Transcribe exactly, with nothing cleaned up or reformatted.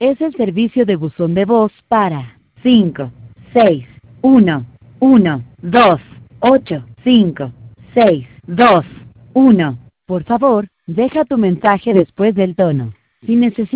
es el servicio de buzón de voz para cinco seis uno uno dos ocho cinco seis dos uno. Por favor, deja tu mensaje después del tono. Si necesitas